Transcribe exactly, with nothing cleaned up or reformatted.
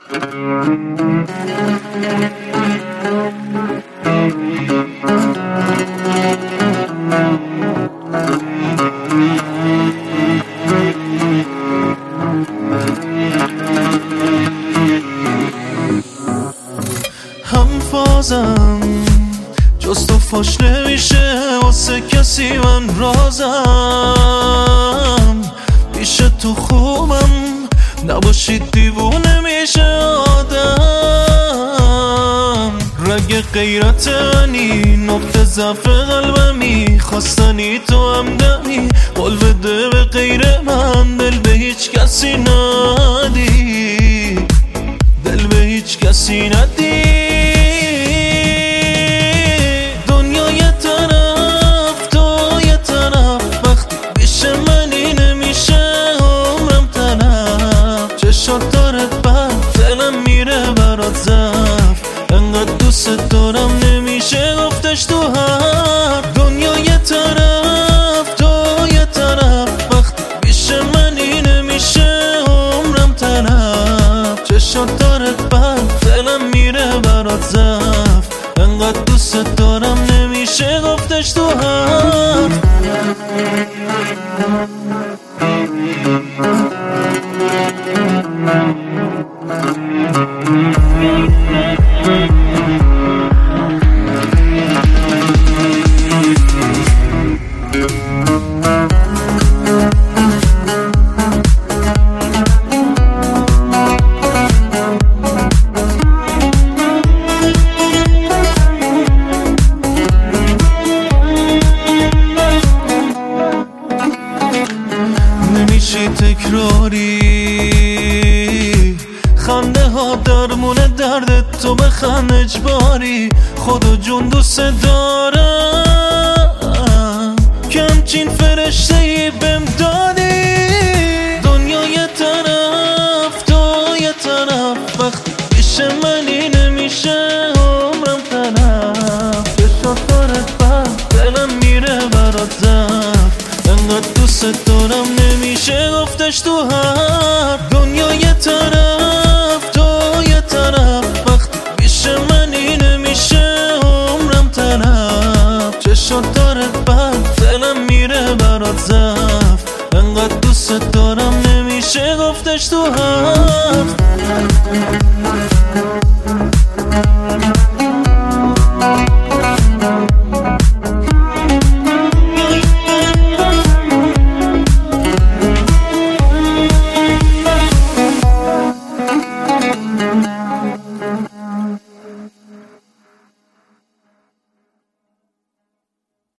هم فازم جز تو فاش نمیشه واسه کسی من رازم پیش تو خوبم نباشید دیوونه میشه آدم رگ غیرت منی نقطه ضعف قلبمی خواستنی تو همدمی قول بده به غیر من دل به هیچ کسی ندی دل به هیچ کسی ندی دنیا یه طرف تو یه طرف وقتی پیش منی نمیشه عمرم طرف چشات دارت بر دلم میره برات زف انقدر دوست دارم نمیشه گفتش تو هر دنیا یه طرف تو یه طرف وقتی پیش منی نمیشه عمرم طرف چشات دارت بر دلم میره برات زف انقدر دوست دارم نمیشه گفتش تو هر نمیشی تکراری خنده ها درمونه درد تو بخند اجباری خدا جون دوست دارم که همچین فرشته ای بهم دادی دنیا یه طرف تو یه طرف وقتی پیش منی نمیشه عمرم طرف چشات دارت بر دلم میره برات زف انقدر دوست دارم نمیشه گفتش تو هم